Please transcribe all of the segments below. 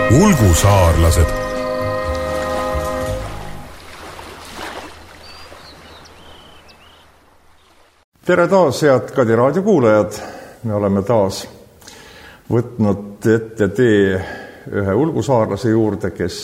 Ulgusaarlased. Tere taas, head Kadi raadio kuulajad. Me oleme taas võtnud ette tee ühe ulgusaarlase juurde, kes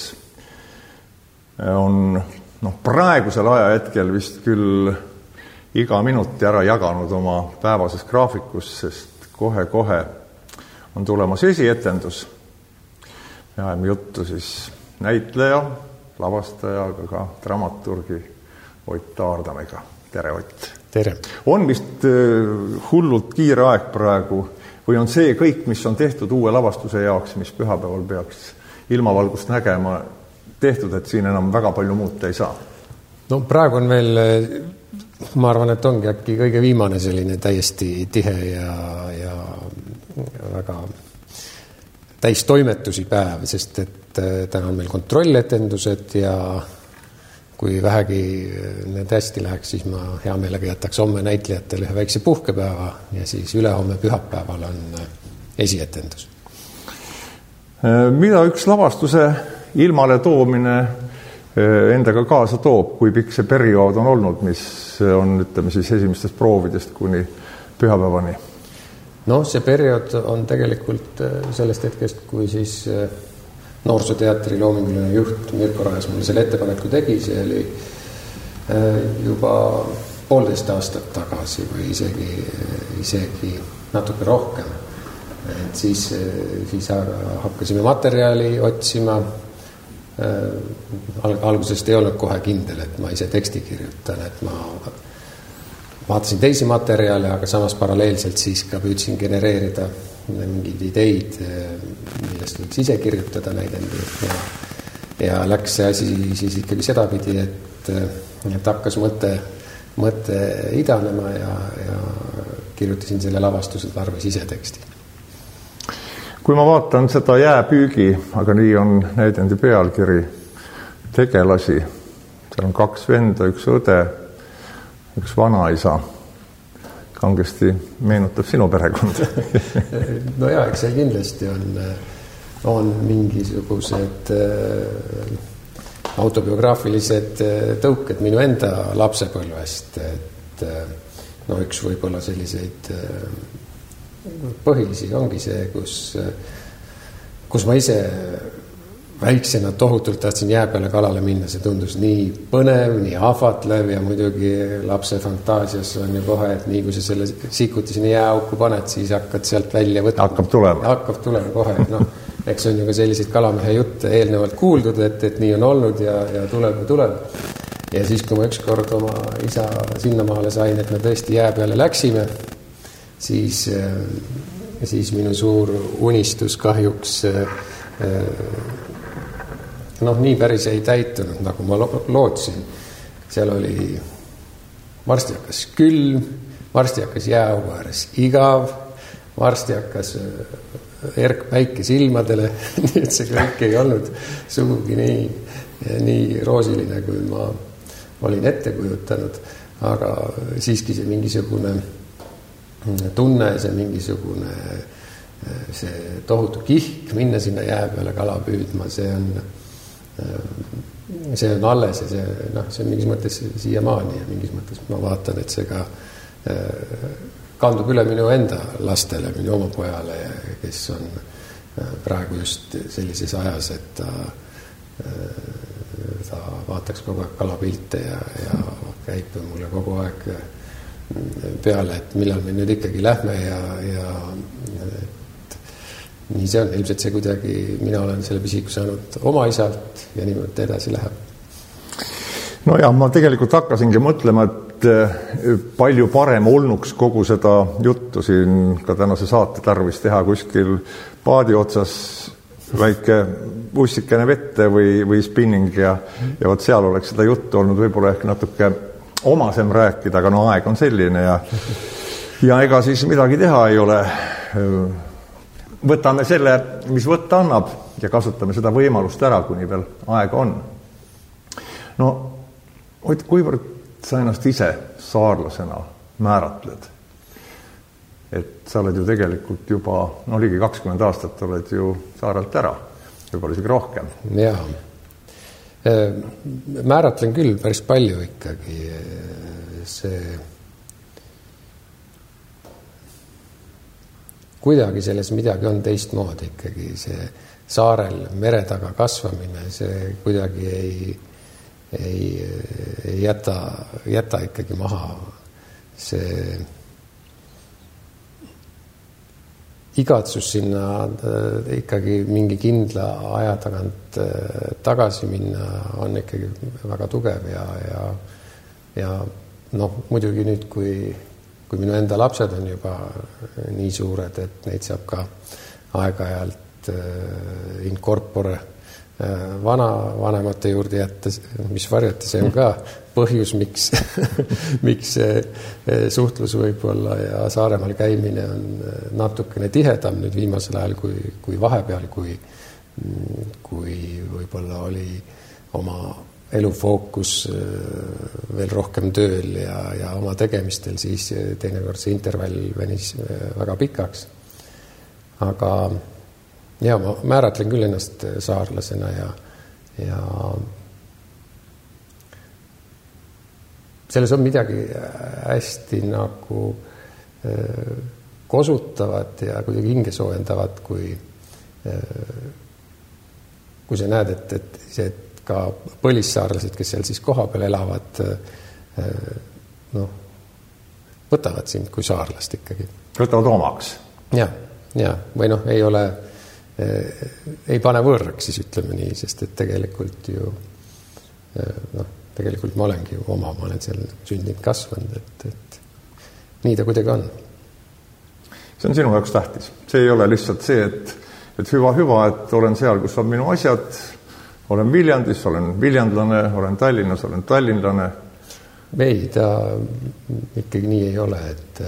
on praegusel ajahetkel vist küll iga minuti ära jaganud oma päevases graafikus, sest kohe-kohe on tulemas esietendus. Me ajame juttu siis näitleja, lavastaja, aga ka dramaturgi Ott Taardamega. Tere, Ott! Tere! On vist hullult kiire aeg praegu või on see kõik, mis on tehtud uue lavastuse jaoks, mis pühapäeval peaks ilmavalgust nägema, tehtud, et siin enam väga palju muuta ei saa? No praegu on veel, ma arvan, et ongi äkki kõige viimane selline täiesti tihe ja väga täis toimetusi päev, sest et täna on meil kontrolletendused ja kui vähegi need hästi läheks, siis ma hea meelega jätaks homme näitlejatele ühe väikse puhkepäeva ja siis ülehomme pühapäeval on esietendus. Mida üks lavastuse ilmale toomine endaga kaasa toob, kui pikk see periood on olnud, mis on, ütleme siis, esimestest proovidest kuni pühapäevani? No see periood on tegelikult sellest hetkest, kui siis Noorsooteatri loominguline juht Mirko Raes mulle selle ettepaneku tegi, see oli juba 1,5 aastat tagasi või isegi natuke rohkem. Et siis hakkasime materjali otsima. Algusest ei olnud kohe kindel, et ma ise teksti kirjutan, et ma vaatasin teisi materjale, aga samas paralleelselt siis ka püüdsin genereerida mingeid ideid, millest võiks ise kirjutada näidendi ja läks see asi siis ikkagi sedapidi, et hakkas mõte idanema ja kirjutasin selle lavastuse tarvis ise teksti. Kui ma vaatan seda Jääpüügi, aga nii on näidendi pealkiri, tegelasi, seal on 2 venda, 1 õde, 1 vanaisa, kangesti meenutab sinu perekonda. No jaa, eks see kindlasti on mingisugused autobiograafilised tõuked minu enda lapsepõlvest, et üks võib-olla selliseid põhilisi ongi see, kus ma ise väiksena tohutult tahtsin jää peale kalale minna, see tundus nii põnev, nii ahvatlev ja muidugi lapse fantaasias on ju kohe, et nii kui sa selle sikuti sinna jääauku paned, siis hakkad sealt välja võtma. Hakkab tulema kohe, eks on ju ka selliseid kalamehe jutte eelnevalt kuuldud, et nii on olnud ja tuleb. Ja siis, kui ma ükskord oma isa sinnamaale sain, et me tõesti jää peale läksime, siis minu suur unistus kahjuks nii päris ei täitunud, nagu ma lootsin. Seal oli, varsti hakkas külm, varsti hakkas jääaugu ääres igav, varsti hakkas erk päike silmadele, nii et see kõik ei olnud sugugi nii roosiline, kui ma olin ette kujutanud, aga siiski see mingisugune tunne, see mingisugune see tohutu kihk minna sinna jää peale kala püüdma, see on alles ja see on mingis mõttes siiamaani ja mingis mõttes ma vaatan, et see ka kandub üle minu enda lastele, minu oma pojale, kes on praegu just sellises ajas, et ta vaataks kogu aeg kalapilte ja käib mulle kogu aeg peale, et millal me nüüd ikkagi lähme ja nii see on, ilmselt see kuidagi, mina olen selle pisiku saanud oma isalt ja niimoodi edasi läheb. No ja ma tegelikult hakkasingi mõtlema, et palju parem olnuks kogu seda juttu siin ka tänase saate tarvis teha kuskil paadi otsas väike bussikene vette või spinning ja võt seal oleks seda juttu olnud võib-olla ehk natuke omasem rääkida, aga aeg on selline ja ega siis midagi teha ei ole. Võtame selle, mis võtta annab ja kasutame seda võimalust ära, kuni veel aega on. Kuivõrd sa ennast ise saarlasena määratled? Et sa oled ju tegelikult juba, ligi 20 aastat oled ju saarelt ära. võib-olla isegi rohkem. Jaa. Määratlen küll päris palju ikkagi see kuidagi selles midagi on teistmoodi ikkagi see saarel mere taga kasvamine, see kuidagi ei jäta ikkagi maha see igatsus sinna ikkagi mingi kindla aja tagant tagasi minna on ikkagi väga tugev ja noh, muidugi nüüd, kui minu enda lapsed on juba nii suured, et neid saab ka aeg-ajalt in corpore vanemate juurde jätta, mis varjata, see on ka põhjus, miks suhtlus võib-olla ja Saaremaal käimine on natukene tihedam nüüd viimasel ajal kui vahepeal, kui võib-olla oli oma elufookus veel rohkem tööl ja oma tegemistel, siis teinekord see intervall venis väga pikaks. Aga ja ma määratlen küll ennast saarlasena ja selles on midagi hästi nagu kosutavat ja kuidagi hingesoojendavat, kui sa näed, et ka põlissaarlased, kes seal siis kohapeal elavad, võtavad sind kui saarlast ikkagi. Võtavad omaks. Ja, või ei pane võõraks, siis ütleme nii, sest et tegelikult ju tegelikult ma olengi ju oma, ma olen seal sündinud kasvanud, et nii ta kuidagi on. See on sinu jaoks tähtis. See ei ole lihtsalt see, et hüva, et olen seal, kus on minu asjad, olen Viljandis, olen viljandlane, olen Tallinnas, olen tallinlane. Ei, ta ikkagi nii ei ole, et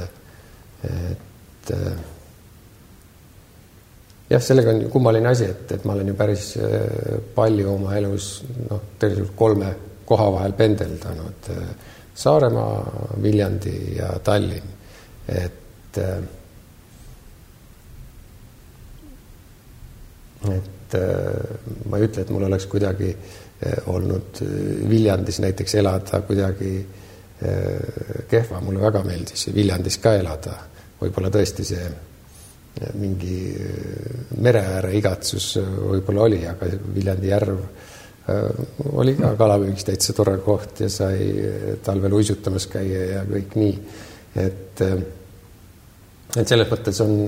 jah, sellega on kummaline asi, et ma olen ju päris palju oma elus tegelikult 3 koha vahel pendeldanud. Saaremaa, Viljandi ja Tallinn. Et ma ei ütle, et mul oleks kuidagi olnud Viljandis näiteks elada kuidagi kehva. Mulle väga meeldis Viljandis ka elada. Võib-olla tõesti see mingi mereääre igatsus võib-olla oli, aga Viljandi järv oli ka kalapüügiks täitsa tore koht ja sai talvel uisutamas käia ja kõik nii. Et selles mõttes on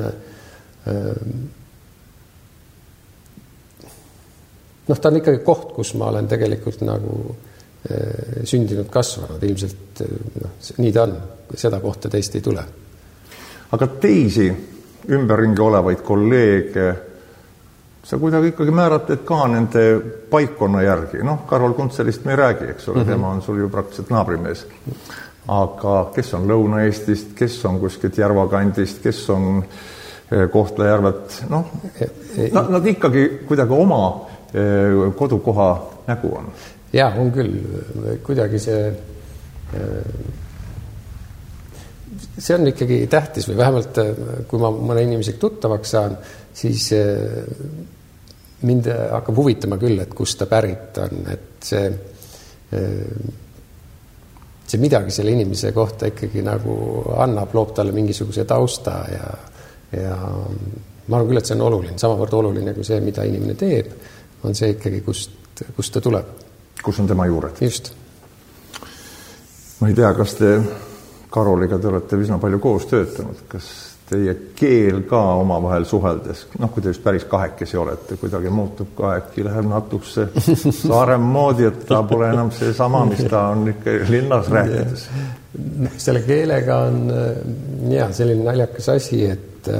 ta on ikkagi koht, kus ma olen tegelikult nagu sündinud kasvanud. Ilmselt nii ta on. Seda kohta teist ei tule. Aga teisi ümberringi olevaid kolleege sa kuidagi ikkagi määratled ka nende paikkonna järgi. Karol Kuntselist me ei räägi, eks ole, tema on sul ju praktiliselt naabrimees. Aga kes on Lõuna-Eestist, kes on kuskilt Järvakandist, kes on Kohtla-Järvelt, nad ikkagi kuidagi oma kodukoha nägu on. Jaa, on küll. Kuidagi see on ikkagi tähtis või vähemalt kui ma mõne inimesega tuttavaks saan, siis mind hakkab huvitama küll, et kust ta pärit on, et see midagi selle inimese kohta ikkagi nagu annab, loob talle mingisuguse tausta ja ma arvan küll, et see on oluline, samavõrd oluline kui see, mida inimene teeb, on see ikkagi, kust ta tuleb. Kus on tema juured? Just. Ma ei tea, kas te Karoliga te olete üsna palju koos töötanud, kas teie keel ka omavahel suheldes, kui te just päris kahekesi olete, kuidagi muutub ka äkki, läheb natukse Saarem moodi, et ta pole enam see sama, mis ta on ikka linnas rääkides. Selle keelega on selline naljakas asi, et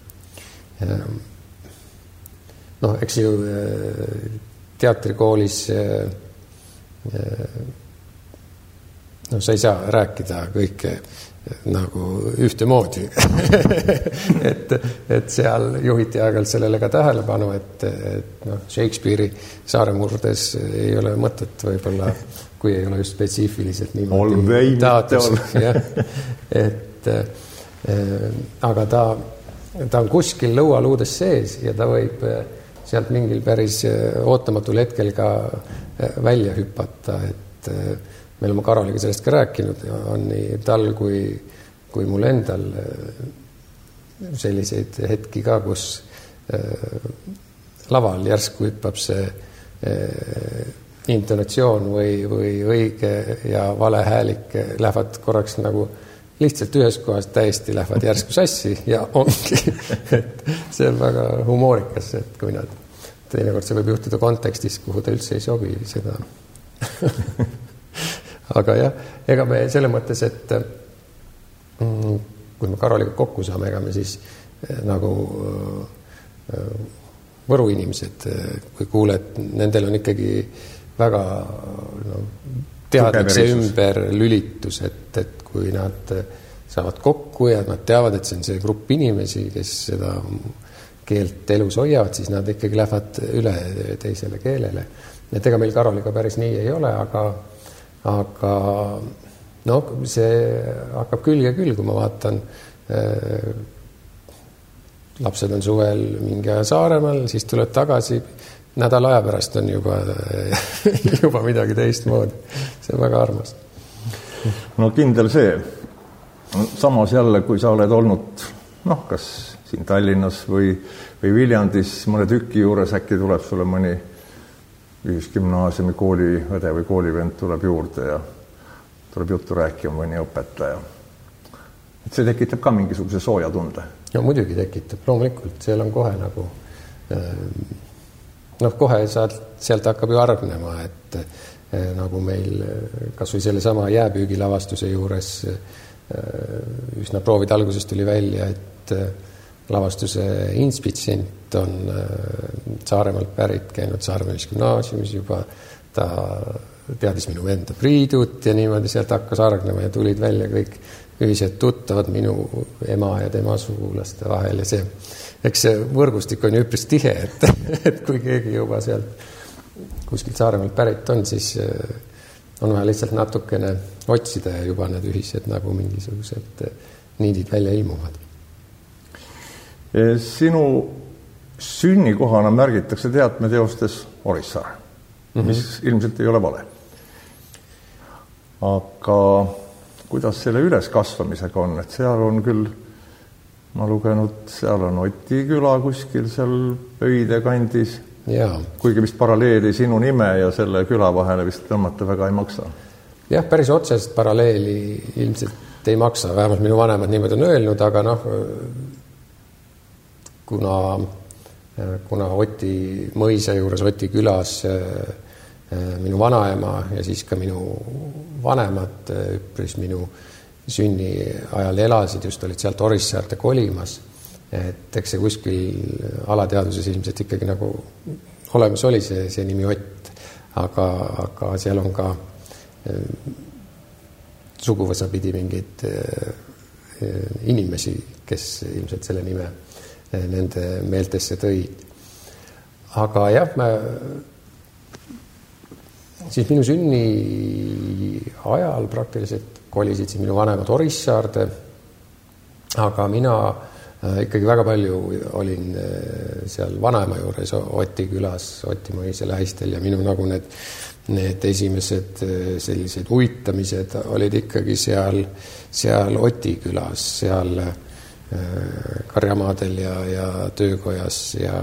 eks ju teatrikoolis sa ei saa rääkida kõike nagu ühtemoodi. et seal juhiti aeg-ajalt sellele ka tähelepanu, et Shakespeare'i Saaremurdes ei ole mõtet võib-olla, kui ei ole just spetsiifiliselt niimoodi taotus. Aga ta on kuskil lõualuudes sees ja ta võib sealt mingil päris ootamatul hetkel ka välja hüpata, et me oleme Karoliga sellest ka rääkinud, on nii tal kui mul endal selliseid hetki ka, kus laval järsku hüppab see intonatsioon või õige ja vale häälik lähevad korraks nagu lihtsalt ühes kohas täiesti lähevad järsku sassi ja ongi, et see on väga humoorikas, et kui nad teinekord see võib juhtuda kontekstis, kuhu ta üldse ei sobi seda. Aga jah, ega me selle mõttes, et kui me Karoliga kokku saame, ega me siis nagu Võru inimesed, kui kuuled, nendel on ikkagi väga teadlik see ümberlülitus, et kui nad saavad kokku ja nad teavad, et see on see grupp inimesi, kes seda keelt elus hoiavad, siis nad ikkagi lähevad üle teisele keelele. Et ega meil Karoliga päris nii ei ole, aga no see hakkab külg ja külg, kui ma vaatan, lapsed on suvel mingi aja Saaremaal, siis tuleb tagasi, nädala aja pärast on juba midagi teistmoodi. See on väga armas. No kindel see. Samas jälle, kui sa oled olnud, kas siin Tallinnas või Viljandis mõne tüki juures, äkki tuleb sulle mõni ühisgümnaasiumi kooliõde või koolivend tuleb juurde ja tuleb juttu rääkima mõni õpetaja. Et see tekitab ka mingisuguse sooja tunde. No muidugi tekitab, loomulikult, seal on kohe nagu kohe sealt hakkab ju argnema, et nagu meil kas või selle sama jääpüügilavastuse juures üsna proovide alguses tuli välja, et lavastuse inspitsient on Saaremaalt pärit, käinud Saaremaa gümnaasiumis juba, ta teadis minu venda Priidut ja niimoodi sealt hakkas argnema ja tulid välja kõik ühised tuttavad minu ema ja tema sugulaste vahel ja see, eks see võrgustik on ju üpris tihe, et kui keegi juba sealt kuskilt Saaremaalt pärit on, siis on vaja lihtsalt natukene otsida ja juba need ühised nagu mingisugused niidid välja ilmuvad. Sinu sünnikohana märgitakse teatmeteostes Orissaare, mis ilmselt ei ole vale. Aga kuidas selle üleskasvamisega on, et seal on küll, ma lugenud, seal on Oti küla kuskil seal Pöide kandis, kuigi vist paralleeli sinu nime ja selle küla vahele vist tõmmata väga ei maksa. Jah, päris otsest paralleeli ilmselt ei maksa, vähemalt minu vanemad niimoodi on öelnud, aga kuna Oti mõisa juures, Oti külas minu vanaema ja siis ka minu vanemad üpris minu sünni ajal elasid, just olid sealt Orissaarte kolimas, et eks see kuskil alateaduses ilmselt ikkagi nagu olemas oli see nimi Ott, aga seal on ka suguvõsa pidi mingeid inimesi, kes ilmselt selle nime nende meeltesse tõid. Aga jah, siis minu sünni ajal praktiliselt kolisid siis minu vanemad Orissaarde, aga mina ikkagi väga palju olin seal vanaema juures Oti külas, Oti mõisa lähistel ja minu nagu need esimesed sellised uitamised olid ikkagi seal Oti külas, seal Karjamaadel ja töökojas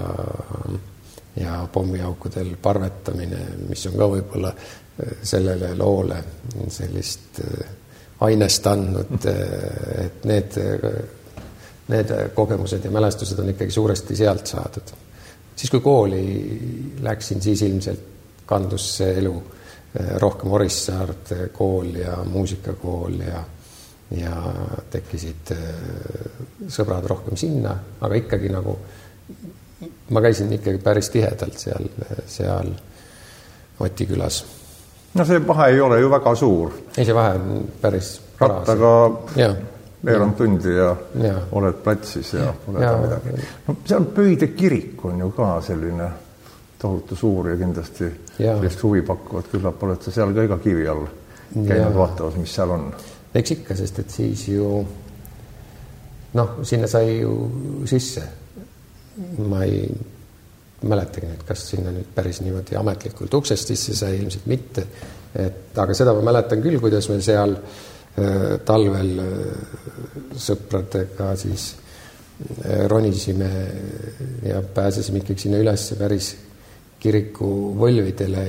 ja pommiaukudel parvetamine, mis on ka võib-olla sellele loole sellist ainest andnud, et need kogemused ja mälestused on ikkagi suuresti sealt saadud. Siis kui kooli läksin, siis ilmselt kandus see elu rohkem Orissaart kool ja muusikakool ja tekkisid sõbrad rohkem sinna, aga ikkagi nagu ma käisin ikkagi päris tihedalt seal Oti külas. No see vahe ei ole ju väga suur. Ei, see vahe on päris rattaga veerand tundi ja oled platsis ja pole midagi. No, seal Pöide kirik on ju ka selline tohutu suur ja kindlasti sellist huvi pakkuvad, küllap oled sa seal ka iga kivi all käinud vaatavas, mis seal on. Eks ikka, sest et siis ju sinna sai ju sisse. Ma ei mäletagi nüüd, kas sinna nüüd päris niimoodi ametlikult uksest sisse sai, ilmselt mitte. Aga seda ma mäletan küll, kuidas me seal talvel sõpradega siis ronisime ja pääsesime ikkagi sinna üles päris kiriku võlvidele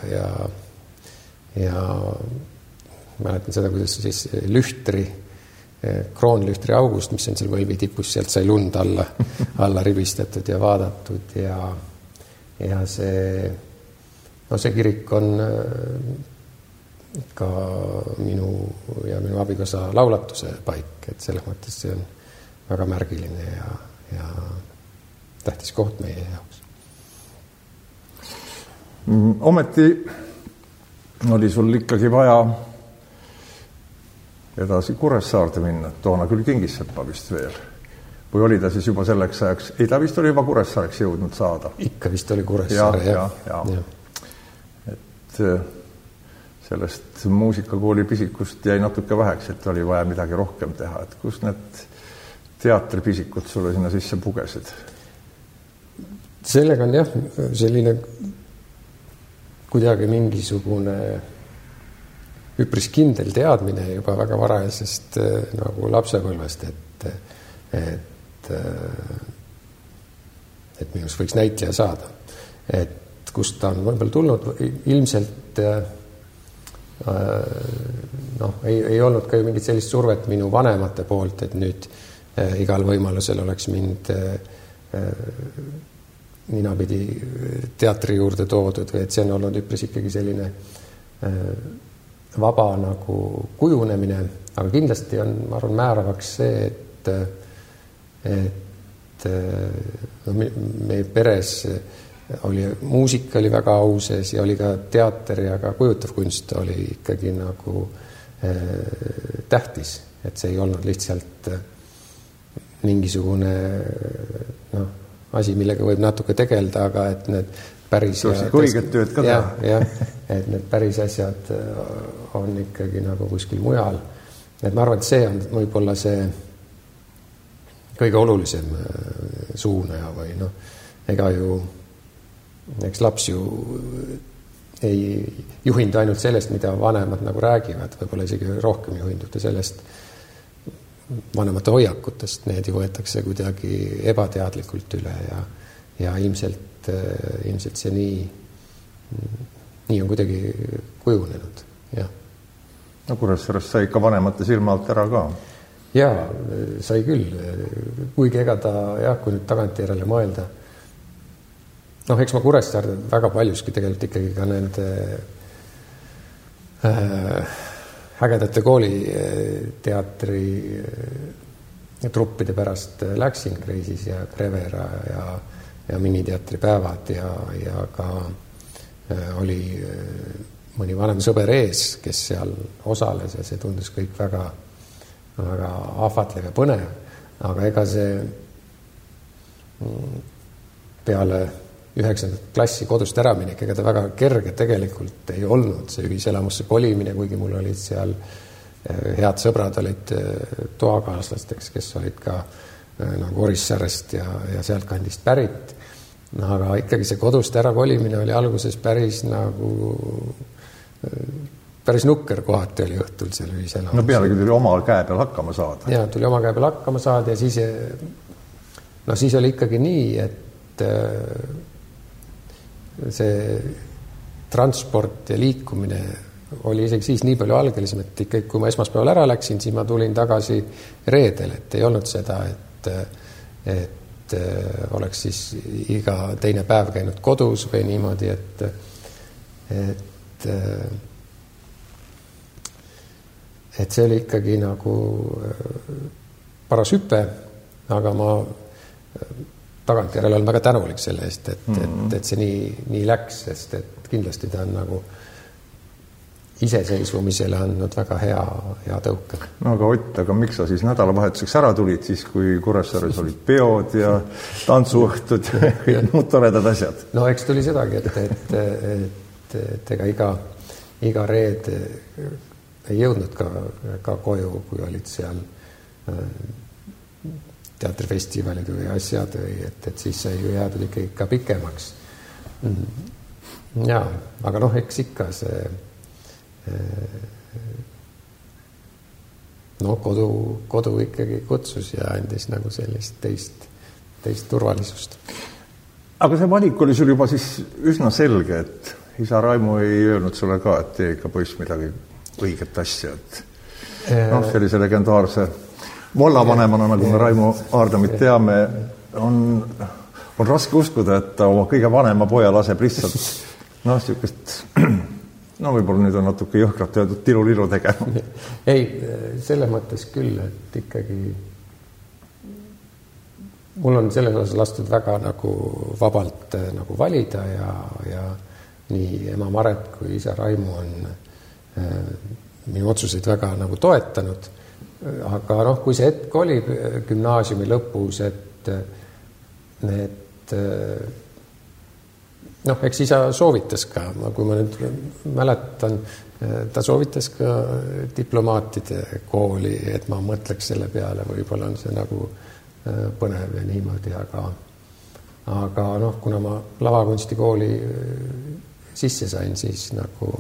ja mäletan seda, kuidas siis kroonlühtri august, mis on seal võlvi tipus, sealt sai lund alla ribistatud ja vaadatud ja see kirik on ka minu abikaasa laulatuse paik, et selles mõttes see on väga märgiline ja tähtis koht meie jaoks. Ometi oli sul ikkagi vaja edasi Kuressaarde minna, toona küll Kingissepa vist veel. Või oli ta siis juba selleks ajaks, ei ta vist oli juba Kuressaareks jõudnud saada? Ikka vist oli Kuressaare, jah. Et sellest muusikakooli pisikust jäi natuke väheks, et oli vaja midagi rohkem teha. Et kus need teatripisikud sulle sinna sisse pugesid? Sellega on jah, selline kuidagi mingisugune üpris kindel teadmine juba väga varajasest nagu lapsepõlvest, et minust võiks näitleja saada. Et kust ta on võib-olla tulnud, ilmselt ei olnud ka ju mingit sellist survet minu vanemate poolt, et nüüd igal võimalusel oleks mind ninapidi teatri juurde toodud või et see on olnud üpris ikkagi selline vaba nagu kujunemine, aga kindlasti on, ma arvan, määravaks see, et meie peres muusika oli väga au sees ja oli ka teater ja ka kujutav kunst oli ikkagi nagu tähtis, et see ei olnud lihtsalt mingisugune asi, millega võib natuke tegelda, aga et need päris õiget tööd ka teha. Et need päris asjad on ikkagi nagu kuskil mujal. Et ma arvan, et see on võib-olla see kõige olulisem suunaja või ega ju eks laps ju ei juhindu ainult sellest, mida vanemad nagu räägivad, võib-olla isegi rohkem juhinduda sellest vanemate hoiakutest, need ju võetakse kuidagi ebateadlikult üle ja ilmselt see nii on kuidagi kujunenud, jah. No Kuressaares sai ikka vanemate silma alt ära ka. Jaa, sai küll, kuigi ega ta, kui nüüd tagantjärele mõelda, eks ma Kuressaarde väga paljuski tegelikult ikkagi ka nende ägedate kooliteatri truppide pärast läksin Kreisis ja Krevera ja miniteatri päevad ja ka oli mõni vanem sõber ees, kes seal osales ja see tundus kõik väga, väga ahvatlev ja põnev, aga ega see peale 9. klassi kodust ära minek, ega ta väga kerge tegelikult ei olnud, see ühiselamusse kolimine, kuigi mul olid seal head sõbrad, olid toakaaslasteks, kes olid ka nagu Orissaarest ja sealt kandist pärit, aga ikkagi see kodust ära kolimine oli alguses päris nukker kohati oli õhtul seal ühiselamus. No pealegi tuli oma käe peal hakkama saada. Jaa, tuli oma käe peal hakkama saada ja siis oli ikkagi nii, et see transport ja liikumine oli isegi siis nii palju algelisem, et ikkagi kui ma esmaspäeval ära läksin, siis ma tulin tagasi reedel, et ei olnud seda, et oleks siis iga teine päev käinud kodus või niimoodi, et see oli ikkagi nagu paras hüpe, aga ma tagantjärele olen väga tänulik selle eest, et see nii läks, sest et kindlasti ta on nagu iseseisvumisele andnud väga hea tõuke. No aga Ott, aga miks sa siis nädalavahetuseks ära tulid, siis kui Kuressaares olid peod ja tantsuõhtud ja kõik muud toredad asjad? No eks tuli sedagi, et ega iga reed ei jõudnud ka koju, kui olid seal teatrifestivalid või asjad või et siis sai ju jäädud ikkagi ka pikemaks. Ja, aga noh, eks ikka see kodu ikkagi kutsus ja andis nagu sellist teist turvalisust. Aga see valik oli sul juba siis üsna selge, et isa Raimo ei öelnud sulle ka, et tee ikka poiss midagi õiget asja, et sellise legendaarse vallavanemana, nagu me Raimo Aardamit teame, on raske uskuda, et ta oma kõige vanema poja laseb lihtsalt sihukest võib-olla nüüd on natuke jõhkrat öeldud tilu-lilu tegema. Ei, selles mõttes küll, et ikkagi mul on selles osas lastud väga nagu vabalt nagu valida ja nii ema Maret kui isa Raimo on minu otsuseid väga nagu toetanud. Aga kui see hetk oli gümnaasiumi lõpus, et eks isa soovitas ka, kui ma nüüd mäletan, ta soovitas ka diplomaatide kooli, et ma mõtleks selle peale, võib-olla on see nagu põnev ja niimoodi, aga kuna ma lavakunstikooli sisse sain, siis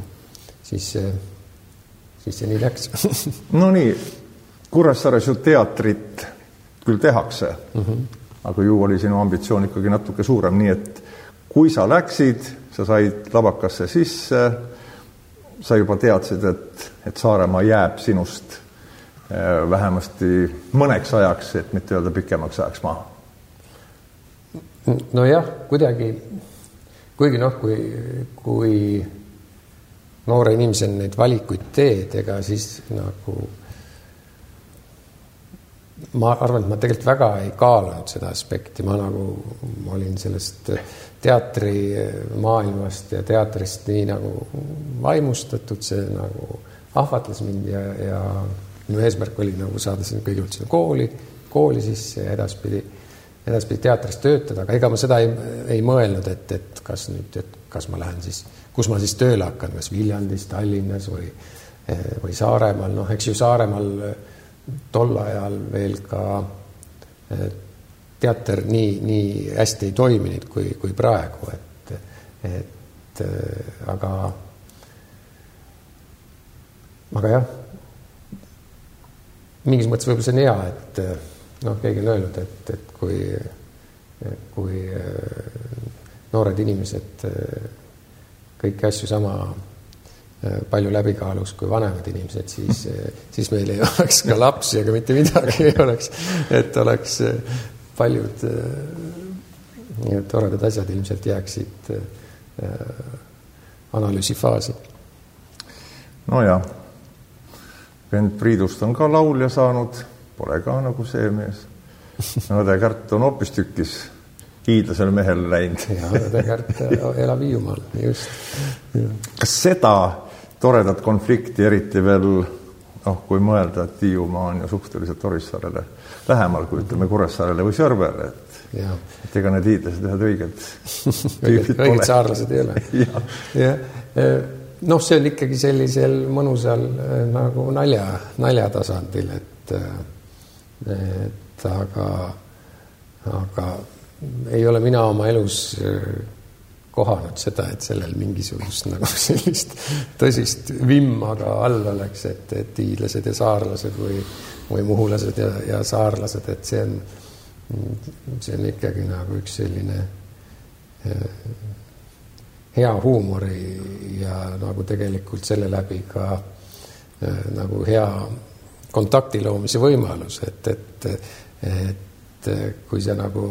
see nii läks. No nii, Kuressaares ju teatrit küll tehakse, aga ju oli sinu ambitsioon ikkagi natuke suurem, nii et kui sa läksid, sa said lavakasse sisse, sa juba teadsid, et Saaremaa jääb sinust vähemasti mõneks ajaks, et mitte öelda pikemaks ajaks maha. No jah, kuidagi, kuigi kui noore inimesena neid valikuid teed, ega siis nagu ma arvan, et ma tegelikult väga ei kaalunud seda aspekti, ma olin sellest teatri maailmast ja teatrist nii nagu vaimustatud, see nagu ahvatles mind ja minu eesmärk oli nagu saada siin kõigepealt sinna kooli sisse ja edaspidi teatris töötada, aga ega ma seda ei mõelnud, et kas ma lähen siis, kus ma siis tööle hakkan, kas Viljandis, Tallinnas või Saaremaal, eks ju Saaremaal tol ajal veel ka teater nii hästi ei toiminud kui praegu, aga jah, mingis mõttes võib-olla see on hea, et keegi on öelnud, et kui noored inimesed kõiki asju sama palju läbikaalus kui vanemad inimesed, siis meil ei oleks ka lapsi ega mitte midagi ei oleks, et oleks paljud toredad asjad ilmselt jääksid analüüsifaasi. No jah, vend Priidust on ka laulja saanud, pole ka nagu see mees. Õde Kärt on hoopistükkis hiidlasel mehel läinud. Ja, Õde Kärt elab Hiiumaal, just. Kas seda toredat konflikti eriti veel, kui mõelda, et Hiiumaa on ju suhteliselt Orissaarele lähemal, kui ütleme Kuressaarele või Sõrvele, et ega need hiidlased ühed õiged saarlased ei ole. See on ikkagi sellisel mõnusal nagu naljatasandil, et aga ei ole mina oma elus kohanud seda, et sellel mingisugust nagu sellist tõsist vimmaga all oleks, et hiidlased ja saarlased või muhulased ja saarlased, et see on ikkagi nagu üks selline hea huumori ja nagu tegelikult selle läbi ka nagu hea kontakti loomise võimalus, et kui sa nagu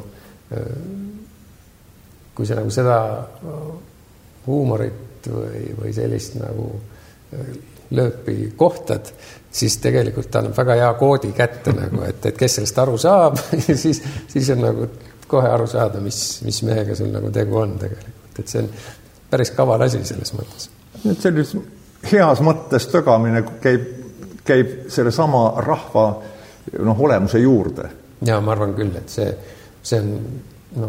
seda huumorit või sellist nagu lööpi kohtad, siis tegelikult ta annab väga hea koodi kätte, nagu, et kes sellest aru saab, siis on nagu kohe aru saada, mis mehega sul nagu tegu on tegelikult. Et see on päris kaval asi selles mõttes. Sellis heas mõttes tögamine käib selle sama rahva olemuse juurde. Ja ma arvan küll, et see on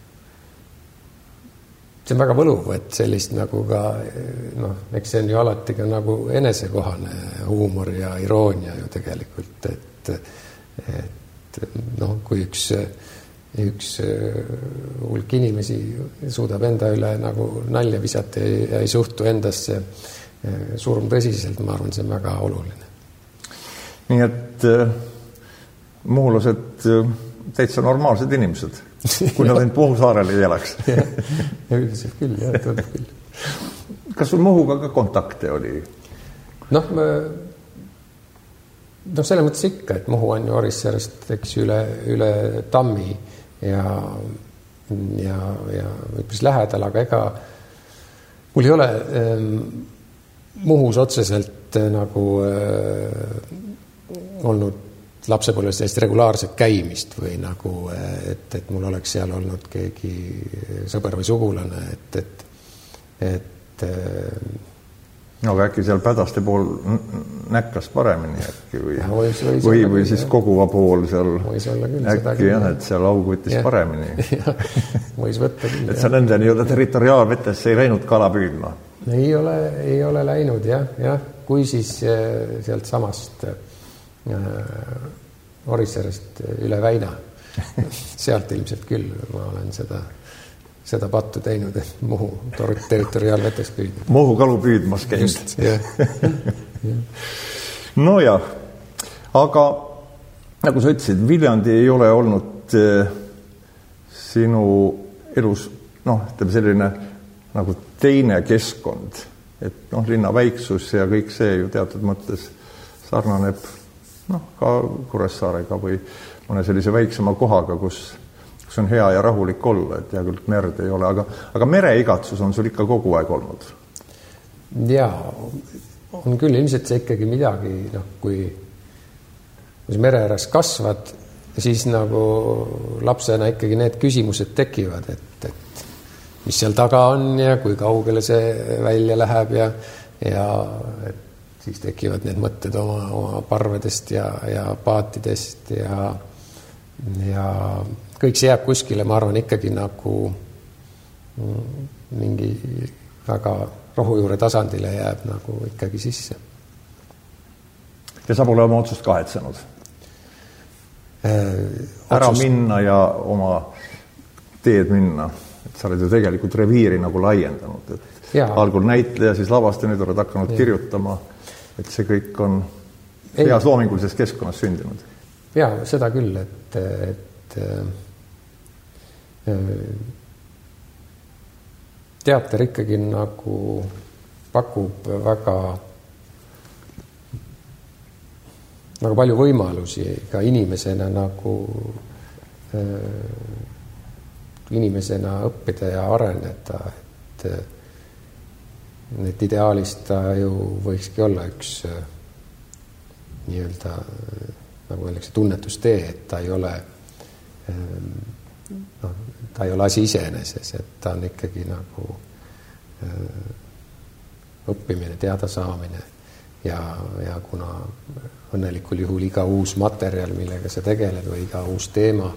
see on väga võluv, et sellist nagu ka eks see on ju alati ka nagu enesekohane huumor ja iroonia ju tegelikult, et kui üks hulk inimesi suudab enda üle nagu nalja visata ja ei suhtu endasse surm tõsiselt, ma arvan, see on väga oluline. Nii et muhulased täitsa normaalsed inimesed, kui nad ainult Muhu saarel ei elaks. Ja üldiselt küll, jah, tuleb küll. Kas sul Muhuga ka kontakte oli? Selles mõttes ikka, et Muhu on ju Orissaarest üle Tammi ja üpris lähedal, aga ega mul ei ole Muhus otseselt nagu olnud lapsepõlves sellist regulaarset käimist või nagu, et mul oleks seal olnud keegi sõber või sugulane, et aga äkki seal Pädaste pool näkkas paremini äkki või siis Koguva pool seal äkki jah, et seal aug võttis paremini. Võis võtta küll. Et sa nende nii-öelda territoriaalvetesse ei läinud kala püüdma? Ei ole läinud, jah. Kui siis sealt samast Orissaarest üle Väina. Sealt ilmselt küll ma olen seda pattu teinud, et Muhu territoriaalvetes püüdnud. Muhu kalu püüdmas käinud. Just, jah. No jah, aga nagu sa ütlesid, Viljandi ei ole olnud sinu elus, selline nagu teine keskkond, et linna väiksus ja kõik see ju teatud mõttes sarnaneb ka Kuressaarega või mõne sellise väiksema kohaga, kus on hea ja rahulik olla, et hea küll merd ei ole, aga mereigatsus on sul ikka kogu aeg olnud? Jaa, on küll ilmselt see ikkagi midagi, kui mere ääres kasvad, siis nagu lapsena ikkagi need küsimused tekivad, et mis seal taga on ja kui kaugele see välja läheb ja et siis tekivad need mõtted oma parvedest ja paatidest ja kõik see jääb kuskile, ma arvan, ikkagi nagu mingi väga rohujuure tasandile jääb nagu ikkagi sisse. Ja sa pole oma otsust kahetsenud? Ära minna ja oma teed minna. Et sa oled ju tegelikult reviiri nagu laiendanud. Et algul näitleja, siis lavastaja, nüüd oled hakanud kirjutama, et see kõik on heas loomingulises keskkonnas sündinud. Jaa, seda küll, et teater ikkagi nagu pakub väga palju võimalusi ka inimesena nagu inimesena õppida ja areneda, et ideaalist ta ju võikski olla üks nii-öelda nagu öeldakse tunnetustee, et ta ei ole asi iseeneses, et ta on ikkagi nagu õppimine, teada saamine ja kuna õnnelikul juhul iga uus materjal, millega sa tegeled või iga uus teema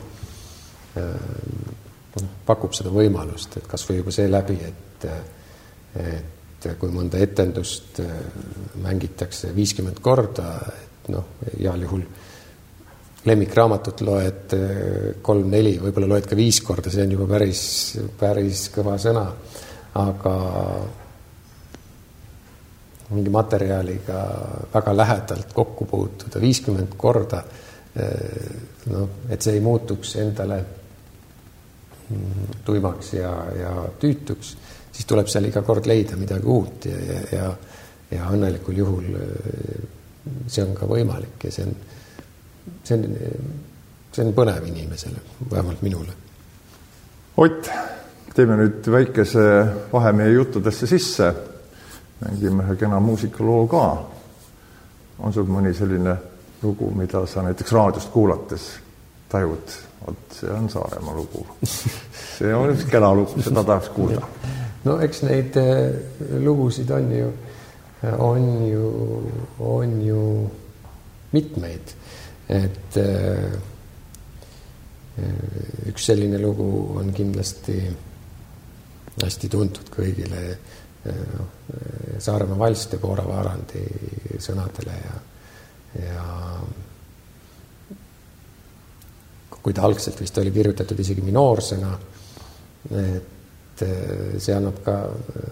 pakub seda võimalust, et kas või juba see läbi, et kui mõnda etendust mängitakse 50 korda, et heal juhul lemmikraamatut loed 3-4, võib-olla loed ka 5 korda, see on juba päris kõva sõna, aga mingi materjaliga väga lähedalt kokku puutuda 50 korda, et see ei muutuks endale tuimaks ja tüütuks, siis tuleb seal iga kord leida midagi uut ja õnnelikul juhul see on ka võimalik ja see on põnev inimesele, vähemalt minule. Ott, teeme nüüd väikese vahe meie juttudesse sisse. Mängime ühe kena muusikaloo ka. On sul mõni selline lugu, mida sa näiteks raadiost kuulates tajud? See on Saaremaa lugu. See on üks kena lugu, seda tahaks kuulda. No eks neid lugusid on ju mitmeid. Et üks selline lugu on kindlasti hästi tuntud kõigile Saaremaa valss Debo Arandi sõnadele ja kui ta algselt vist oli kirjutatud isegi minoorsõna, et see annab ka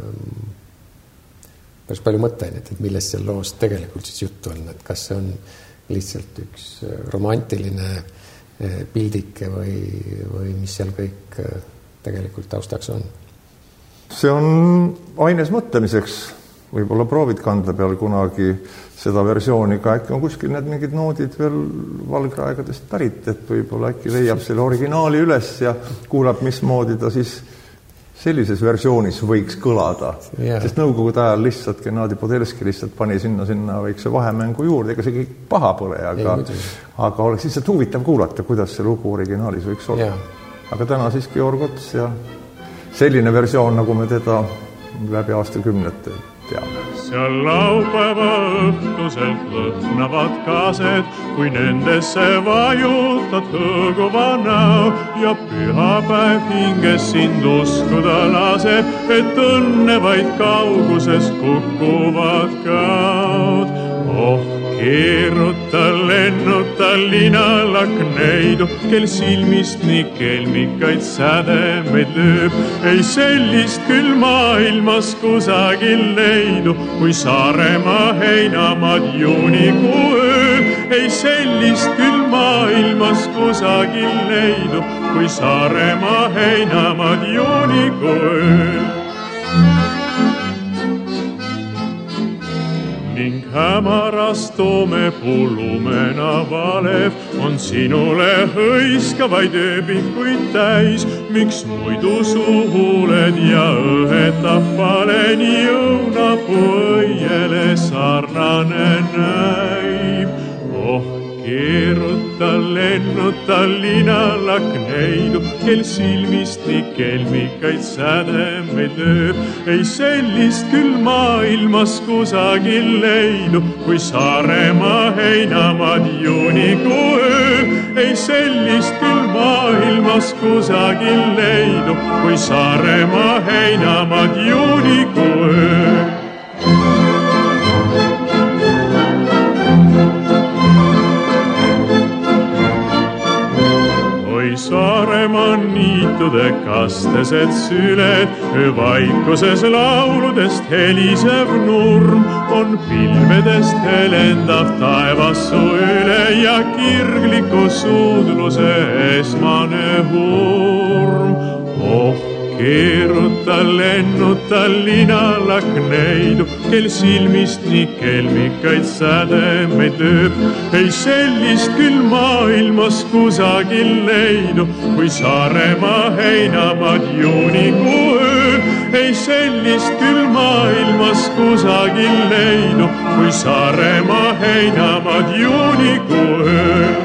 päris palju mõtteainet, et millest seal loos tegelikult siis juttu on, et kas see on lihtsalt üks romantiline pildike või mis seal kõik tegelikult taustaks on. See on aines mõtlemiseks, võib-olla proovid kanda peal kunagi seda versiooni ka, äkki on kuskil need mingid noodid veel valgraegadest pärit, et võib-olla äkki leiab selle originaali üles ja kuulab, mismoodi ta siis sellises versioonis võiks kõlada. Sest nõukogude ajal lihtsalt Gennadi Podelski lihtsalt pani sinna väikse vahemängu juurde, ega see kõik paha pole, aga oleks lihtsalt huvitav kuulata, kuidas see lugu originaalis võiks olla. Aga täna siis Georg Ots ja selline versioon, nagu me teda läbi aastakümnete teame. Seal laupäeva õhtuselt lõhnavad kaased, kui nendesse vajutad hõõguva näo ja pühapäev hinges sind uskuda laseb, et õnne vaid kauguses kukuvad kaod. Keeruta, lennuta linalakneidu, kel silmist nii kelmikaid sädemeid lööb. Ei sellist küll maailmas kusagil leidu, kui Saaremaa heinamaad juunikuu ööl. Ei sellist küll maailmas kusagil leidu, kui Saaremaa heinamaad juunikuu ööl. Ning hämaras toomepuu lumena valev on sinule hõiskavaid ööbikuid täis, miks muidu suhuled ja õhetab paleni õunapuu õiele sarnane näib. Keeruta, lennuta linalakneidu, kel silmist nii kelmikaid sädemeid lööb. Ei sellist küll maailmas kusagil leidu, kui Saaremaa heinamaad juunikuu ööl. Ei sellist küll maailmas kusagil leidu, kui Saaremaa heinamaad juunikuu ööl. Saaremaa niitude kastesed süled, öövaikuses lauludest helisev nurm on pilvedest helendav taevassu üle ja kirgliku suudluse esmane hurm. Keeruta, lennuta linalakneidu, kel silmist nii kelmikaid sädemeid lööb. Ei sellist küll maailmas kusagil leidu, kui Saaremaa heinamaad juunikuu ööl. Ei sellist küll maailmas kusagil leidu, kui Saaremaa heinamaad juunikuu ööl.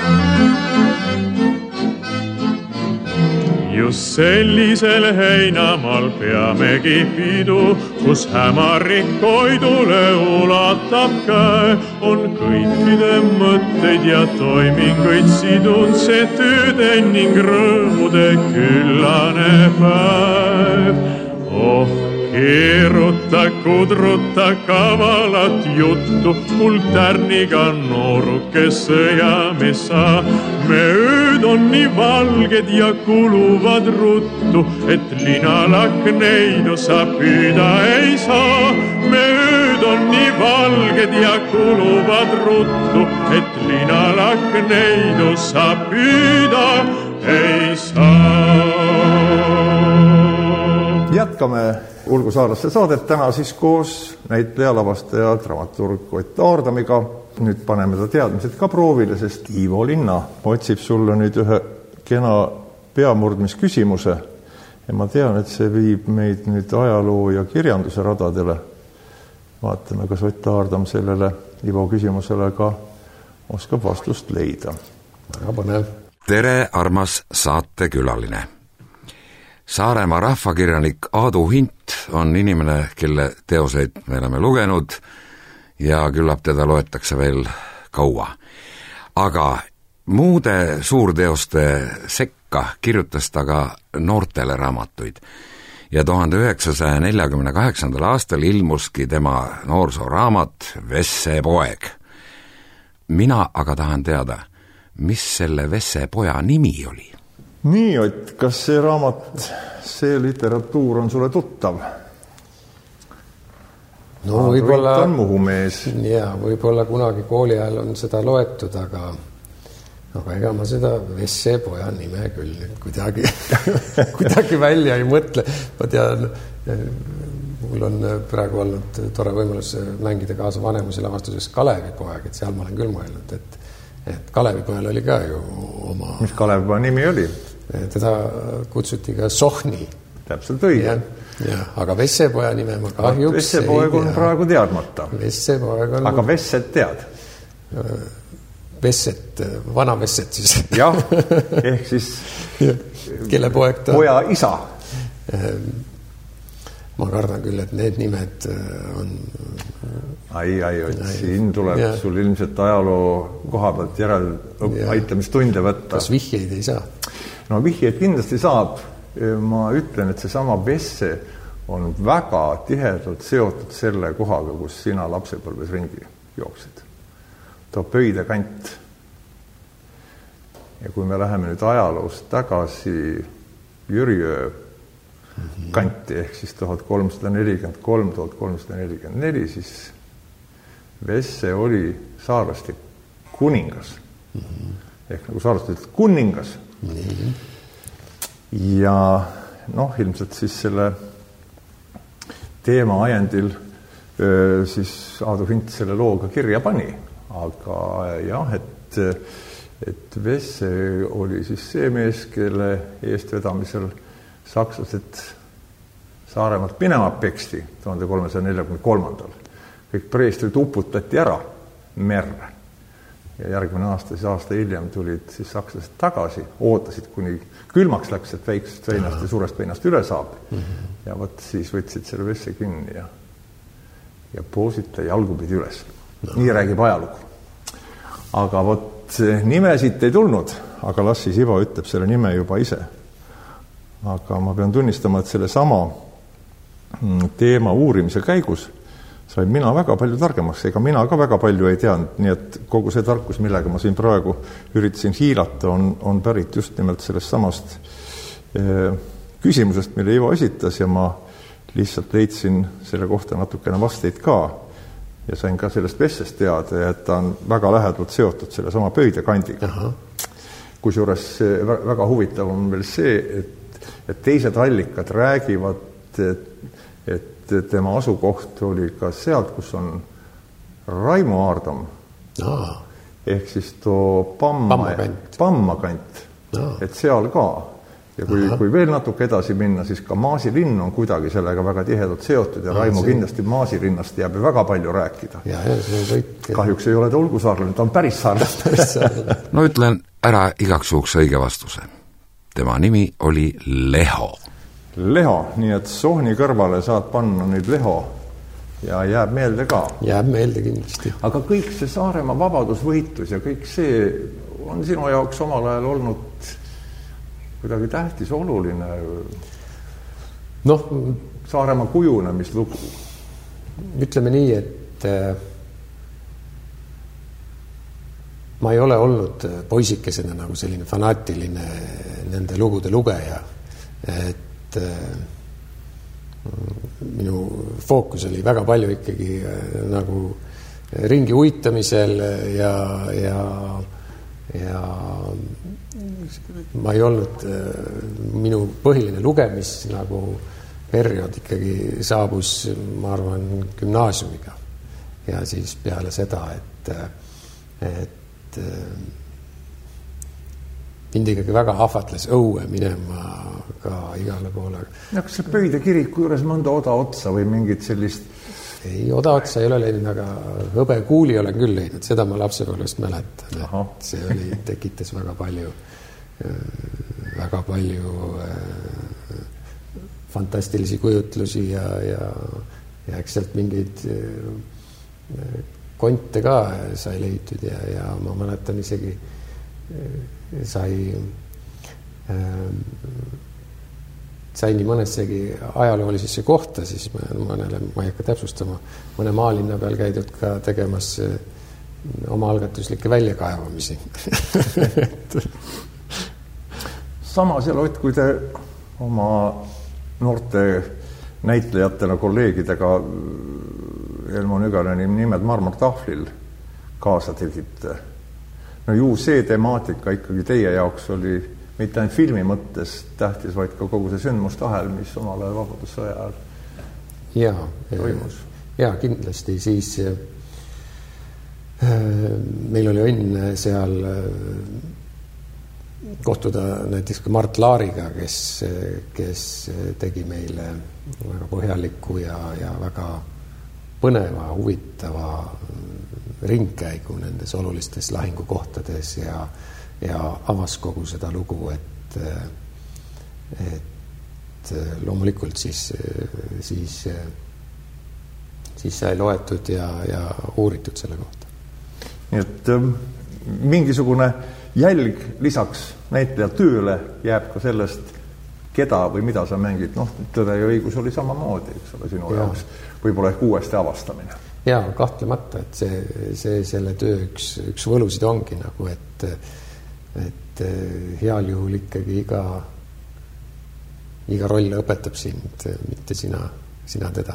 Just sellisel heinamaal peamegi pidu, kus hämarik koidule ulatab käe, on kõikide mõtteid ja toiminguid sidun see tööde ning rõõmude küllane päev. Keeruta, kudruta kavalat juttu, mul tärniga nooruke sõjamees sa. Me ööd on nii valged ja kuluvad ruttu, et linalakneidu sa püüda ei saa. Me ööd on nii valged ja kuluvad ruttu, et linalakneidu sa püüda ei saa. Jätkame Ulgu Saarlaste saadet täna siis koos näitleja, lavastaja, dramaturg Ott Aardamiga. Nüüd paneme ta teadmised ka proovile, sest Ivo Linna otsib sulle nüüd ühe kena peamurdmisküsimuse ja ma tean, et see viib meid nüüd ajaloo ja kirjanduse radadele. Vaatame, kas Ott Aardam sellele Ivo küsimusele ka oskab vastust leida. Tere, armas saatekülaline! Saaremaa rahvakirjanik Aadu Hint on inimene, kelle teoseid me oleme lugenud ja küllap teda loetakse veel kaua. Aga muude suurteoste sekka kirjutas ta ka noortele raamatuid ja 1948. aastal ilmuski tema noorsooraamat Vesse poeg. Mina aga tahan teada, mis selle Vesse poja nimi oli? Nii, Ott, kas see raamat, see literatuur on sulle tuttav? No võib-olla on Muhumees. Ja, võib-olla kunagi kooli ajal on seda loetud, aga ega ma seda Vesse poja nime küll kuidagi välja ei mõtle. Ma tean, mul on praegu olnud tore võimalus mängida kaasa Vanemuise lavastuses Kalevipoeg, et seal ma olen küll mõelnud, et Kalevipojal oli ka ju oma... Mis Kalevipoja nimi oli? Teda kutsuti ka Sohni. Täpselt õige. Ja, aga Vessepoja nime ma kahjuks Vessepoeg on praegu teadmata. Vessepoeg on... Aga Vesset tead? Vesset, vana Vesset siis. Jah, ehk siis kelle poeg ta... Poja isa. Ma kardan küll, et need nimed on... Siin tuleb sul ilmselt ajaloo koha pealt aitamistunde võtta. Kas vihjeid ei saa? No vihjeid kindlasti saab. Ma ütlen, et seesama Vesse on väga tihedalt seotud selle kohaga, kus sina lapsepõlves ringi jooksid. Too Pöide kant. Ja kui me läheme nüüd ajaloost tagasi Jüriöö kanti, ehk siis 1343, 1344, siis Vesse oli saarlasti kuningas. Ehk nagu saarlasti kuningas. Ja ilmselt siis selle teema ajendil siis Aadu Hint selle looga kirja pani. Aga jah, et Vesse oli siis see mees, kelle eestvedamisel sakslased Saaremaalt minema peksti 1343. Kõik preestrid uputati ära merre. Ja järgmine aasta, siis aasta hiljem tulid siis sakslased tagasi, ootasid, kuni külmaks läks, et väiksest veinast ja suurest veinast üle saab. Ja võt siis võtsid selle Vesse kinni ja poosid ta jalgupidi üles. Nii räägib ajalugu. Aga võt nime siit ei tulnud, aga las siis Ivo ütleb selle nime juba ise. Aga ma pean tunnistama, et selle sama teema uurimise käigus sain mina väga palju targemaks, ega mina ka väga palju ei teadnud, nii et kogu see tarkus, millega ma siin praegu üritasin hiilata, on pärit just nimelt sellest samast küsimusest, mille Ivo esitas ja ma lihtsalt leidsin selle kohta natukene vasteid ka ja sain ka sellest Vessest teada, et ta on väga lähedalt seotud selle sama Pöide kandiga. Kusjuures väga huvitav on veel see, et teised allikad räägivad, et tema asukoht oli ka sealt, kus on Raimo Aardam. Ehk siis too Pamma kant. Et seal ka. Ja kui veel natuke edasi minna, siis ka Maasilinn on kuidagi sellega väga tihedalt seotud ja Raimo kindlasti Maasilinnast jääb väga palju rääkida. Kahjuks ei ole ta Ulgusaarlane, ta on päris saarlane. No ütlen ära igaks juhuks õige vastuse. Tema nimi oli Leho. Leho, nii et Sohni kõrvale saad panna nüüd Leho ja jääb meelde ka. Jääb meelde kindlasti. Aga kõik see Saaremaa vabadusvõitlus ja kõik see on sinu jaoks omal ajal olnud kuidagi tähtis, oluline. Saaremaa kujunemislugu. Ütleme nii, et ma ei ole olnud poisikesena nagu selline fanaatiline nende lugude lugeja, et minu fookus oli väga palju ikkagi nagu ringi uitamisel ja ma ei olnud, minu põhiline lugemis nagu periood ikkagi saabus, ma arvan, gümnaasiumiga ja siis peale seda, et mind ikkagi väga ahvatles õue minema ka igale poole. Kas see Pöide kiriku juures mõnda oda otsa või mingit sellist? Ei, oda otsa ei ole leidnud, aga hõbekuuli olen küll leidnud, seda ma lapsepõlvest mäletan. See tekitas väga palju fantastilisi kujutlusi ja eks sealt mingeid konte ka sai leitud ja ma mäletan isegi sai nii mõnessegi ajaloolisesse kohta, siis mõnele, ma ei hakka täpsustama, mõne maalinna peal käidud ka tegemas omaalgatuslikke väljakaevamisi. Samas ja Ott, kui te oma noorte näitlejatena kolleegidega Elmo Nügaleni nimed marmortahvlil kaasa tegite, no ju see temaatika ikkagi teie jaoks oli mitte ainult filmi mõttes tähtis, vaid ka kogu see sündmustahel, mis omal ajal vabadussõja ajal toimus. Ja kindlasti siis meil oli õnn seal kohtuda näiteks ka Mart Laariga, kes tegi meile väga põhjaliku ja väga põneva, huvitava ringkäigu nendes olulistes lahingukohtades ja avas kogu seda lugu, et loomulikult siis sai loetud ja uuritud selle kohta. Nii et mingisugune jälg lisaks näitleja tööle jääb ka sellest, keda või mida sa mängid. Noh, Tõde ja õigus oli samamoodi, eks ole, sinu jaoks võib-olla ehk uuesti avastamine. Ja kahtlemata, et see selle töö üks võlusid ongi nagu, et heal juhul ikkagi iga roll õpetab sind, mitte sina teda.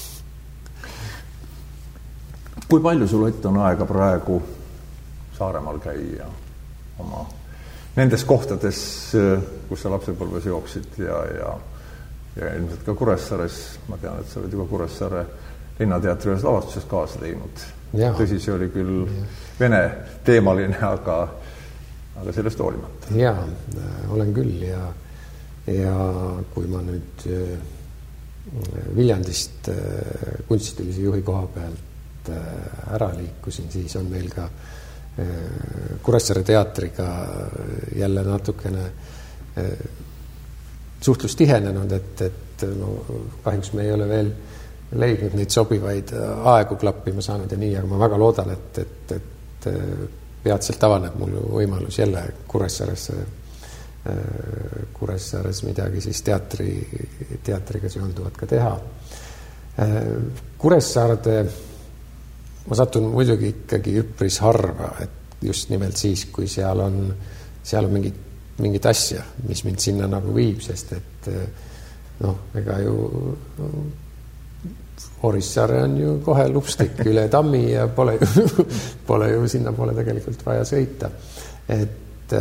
Kui palju sul on aega praegu Saaremaal käia oma nendes kohtades, kus sa lapsepõlves jooksid ja ilmselt ka Kuressaares, ma tean, et sa oled juba Kuressaare linnateatri ühes lavastuses kaasa teinud. Tõsi, see oli küll vene teemaline, aga sellest hoolimata. Jaa, olen küll ja kui ma nüüd Viljandist kunstilise juhi koha pealt ära liikusin, siis on meil ka Kuressaare teatriga jälle natukene suhtlus tihenenud, et no, kahjuks me ei ole veel leidnud neid sobivaid aegu klappima saanud ja nii, aga ma väga loodan, et peatselt avaneb mul võimalus jälle Kuressaares midagi siis teatriga seonduvat ka teha. Kuressaarde ma satun muidugi ikkagi üpris harva, et just nimelt siis, kui seal on mingit asja, mis mind sinna nagu viib, sest et ega ju Orissaare on ju kohe lupstik üle tammi ja pole ju sinna pole tegelikult vaja sõita. Et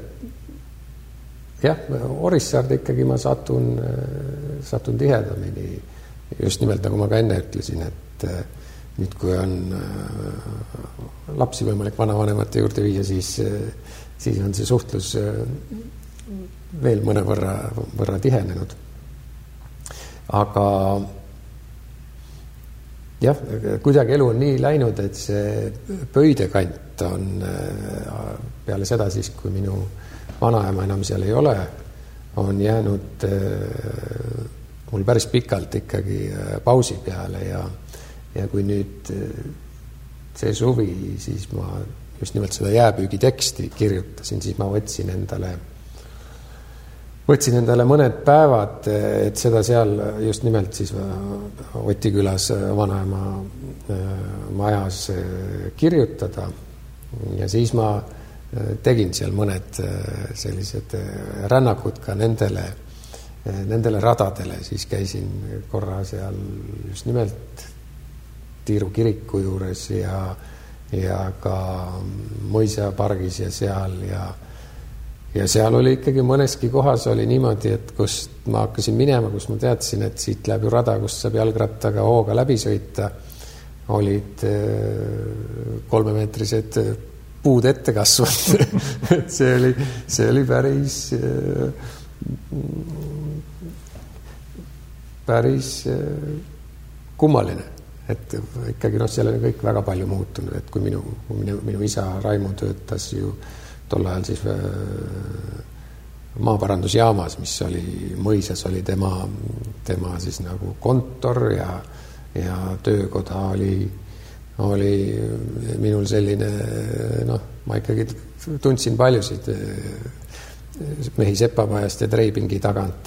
Orissaarde ikkagi ma satun tihedamini, just nimelt nagu ma ka enne ütlesin, et nüüd kui on lapsi võimalik vanavanemate juurde viia, siis on see suhtlus veel mõnevõrra tihenenud. Aga jah, kuidagi elu on nii läinud, et see Pöidekant on peale seda siis, kui minu vanaema enam seal ei ole, on jäänud mul päris pikalt ikkagi pausi peale ja kui nüüd see suvi, siis ma just nimelt seda jääpüügi teksti kirjutasin, siis ma võtsin endale mõned päevad, et seda seal just nimelt siis Otikülas vanaema majas kirjutada ja siis ma tegin seal mõned sellised rännakud ka nendele radadele, siis käisin korra seal just nimelt Tiiru kiriku juures ja ka Mõisa pargis ja seal ja seal oli ikkagi mõneski kohas oli niimoodi, et kust ma hakkasin minema, kus ma teadsin, et siit läheb ju rada, kust saab jalgrattaga hooga läbi sõita, olid 3-meetrised puud ette kasvanud. see oli päris kummaline. Et ikkagi seal on kõik väga palju muutunud, et kui minu isa Raimo töötas ju tol ajal siis maaparandusjaamas, mis oli Mõisas, oli tema siis nagu kontor ja töökoda oli minul selline, ma ikkagi tundsin paljusid mehi Sepamajast ja Treibingi tagant,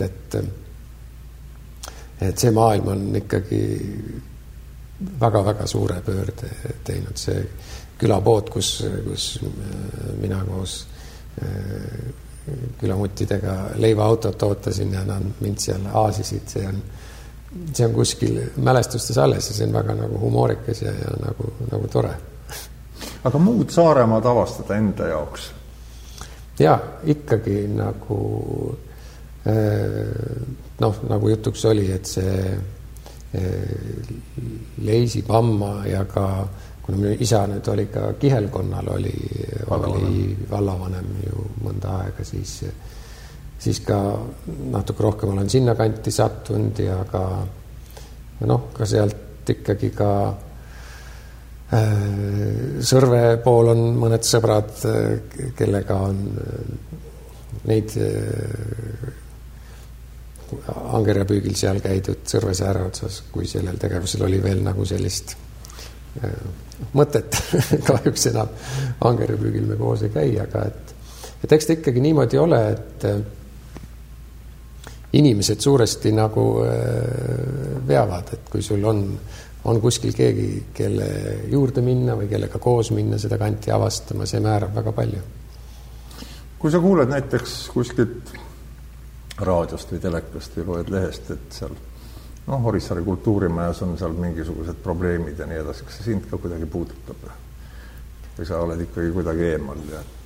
et see maailm on ikkagi väga-väga suure pöörde teinud. See külapood, kus mina koos külamuttidega leivaautot ootasin ja nad mind seal aasisid. See on kuskil mälestustes alles ja see on väga nagu humoorikas ja nagu tore. Aga muud Saaremaad avastada enda jaoks? Ja, ikkagi nagu nagu jutuks oli, et see Leisipamma ja ka kuna minu isa nüüd oli ka Kihelkonnal oli vallavanem ju mõnda aega, siis ka natuke rohkem olen sinna kanti sattunud ja ka sealt ikkagi ka Sõrve pool on mõned sõbrad, kellega on neid angerjapüügil seal käidud Sõrve sääre otsas, kui sellel tegevusel oli veel nagu sellist mõtet kahjuks enam angerjapüügil me koos ei käi, aga et eks ta ikkagi niimoodi ole, et inimesed suuresti nagu veavad, et kui sul on kuskil keegi, kelle juurde minna või kellega koos minna seda kanti avastama, see määrab väga palju. Kui sa kuuled näiteks kuskilt raadiost või telekast või loed lehest, et seal Orissaare kultuurimajas on seal mingisugused probleemid ja nii edasi, kas see sind ka kuidagi puudutab? Või sa oled ikkagi kuidagi eemal?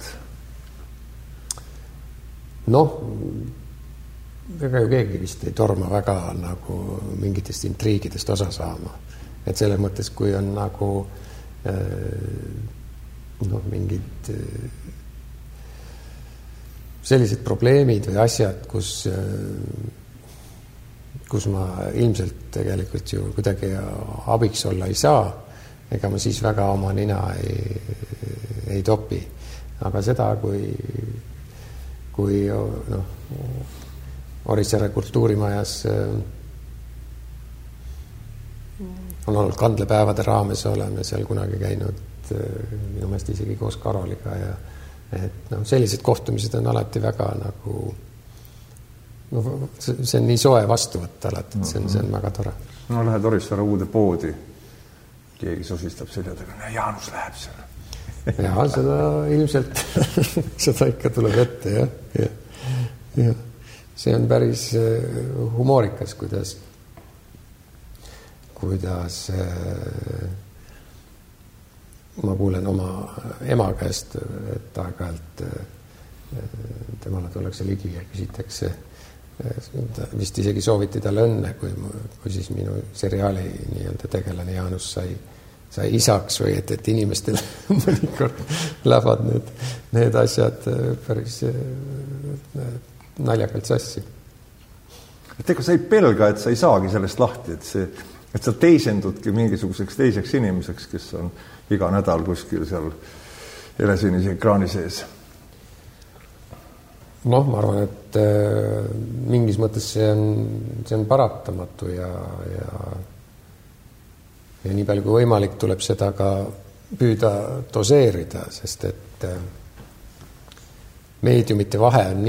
Ega ju keegi vist ei torma väga nagu mingitest intriigidest osa saama. Et selles mõttes, kui on nagu mingid sellised probleemid või asjad, kus ma ilmselt tegelikult ju kuidagi abiks olla ei saa, ega ma siis väga oma nina ei topi. Aga seda, kui Orissaare kultuurimajas on olnud kandlepäevade raames, oleme seal kunagi käinud minu meelest isegi koos Karoliga ja et sellised kohtumised on alati väga nagu see on nii soe vastu võtta alati, et see on väga tore. Lähed Orissaare uude poodi, keegi sosistab seljadega, Jaanus läheb seal. Ja, seda ilmselt seda ikka tuleb ette, ja. See on päris humoorikas, kuidas ma kuulen oma ema käest, et aeg-ajalt temale tullakse ligi ja küsitakse, vist isegi sooviti talle õnne, kui siis minu seriaali nii-öelda tegelane Jaanus sai isaks või et inimestel mõnikord lähevad need asjad päris naljakalt sassi. Et ega sa ei pelga, et sa ei saagi sellest lahti, et sa teisendudki mingisuguseks teiseks inimeseks, kes on iga nädal kuskil seal helesinise ekraani sees. Ma arvan, et mingis mõttes see on paratamatu ja nii palju kui võimalik tuleb seda ka püüda doseerida, sest et meediumite vahe on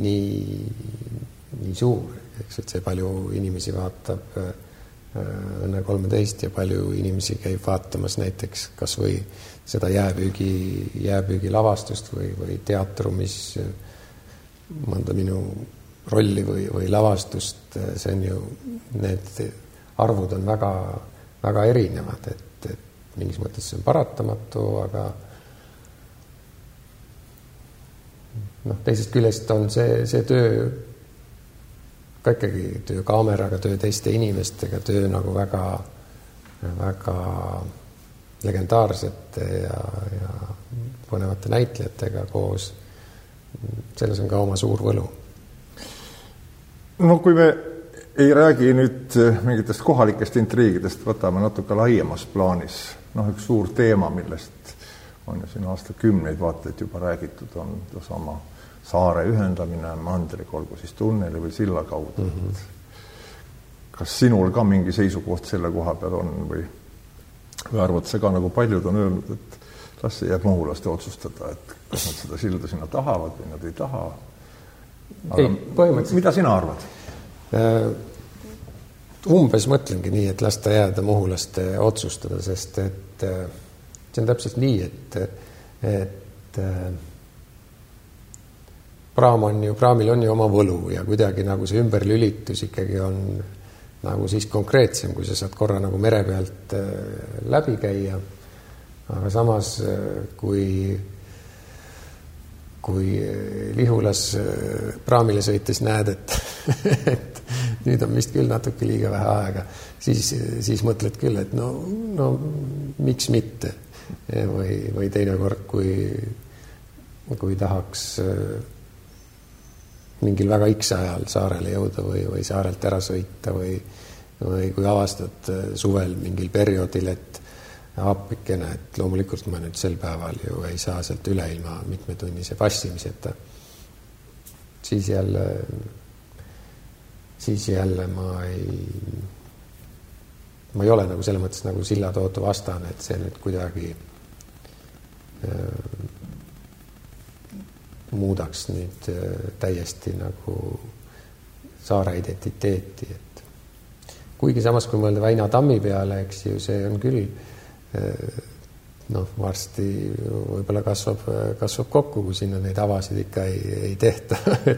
nii suur, eks, et see palju inimesi vaatab Õnne 13 ja palju inimesi käib vaatamas näiteks kas või seda jääpüügi lavastust või teatrumis mõnda minu rolli või lavastust, see on ju, need arvud on väga, väga erinevad, et mingis mõttes see on paratamatu, aga teisest küljest on see töö ka ikkagi töö kaameraga, töö teiste inimestega, töö nagu väga, väga legendaarsete ja põnevate näitlejatega koos. Selles on ka oma suur võlu. Kui me ei räägi nüüd mingitest kohalikest intriigidest, võtame natuke laiemas plaanis. Üks suur teema, millest on ju siin aastakümneid vaateid juba räägitud, on sama saare ühendamine mandriga, olgu siis tunneli või silla kaudu. Kas sinul ka mingi seisukoht selle koha peal on või arvad sa ka, nagu paljud on öelnud, et las see jääb muhulaste otsustada, et kas nad seda silda sinna tahavad või nad ei taha. Aga mida sina arvad? Umbes mõtlengi nii, et lasta jääda muhulaste otsustada, sest et see on täpselt nii, et praamil on ju oma võlu ja kuidagi nagu see ümberlülitus ikkagi on nagu siis konkreetsem, kui sa saad korra nagu mere pealt läbi käia. Aga samas, kui Lihulas praamile sõites näed, et nüüd on vist küll natuke liiga vähe aega, siis mõtled küll, et no miks mitte. Või teinekord, kui tahaks mingil väga X ajal saarele jõuda või saarelt ära sõita või kui avastad suvel mingil perioodil, et appikene, et loomulikult ma nüüd sel päeval ju ei saa sealt üle ilma mitmetunnise passimiseta. Siis jälle ma ei ole nagu selle mõttes nagu sillatootu vastane, et see nüüd kuidagi muudaks nüüd täiesti nagu saare identiteeti. Et kuigi samas, kui mõelda Väina tammi peale, eks ju, see on küll varsti võib-olla kasvab kokku, kui sinna neid avasid ikka ei tehta.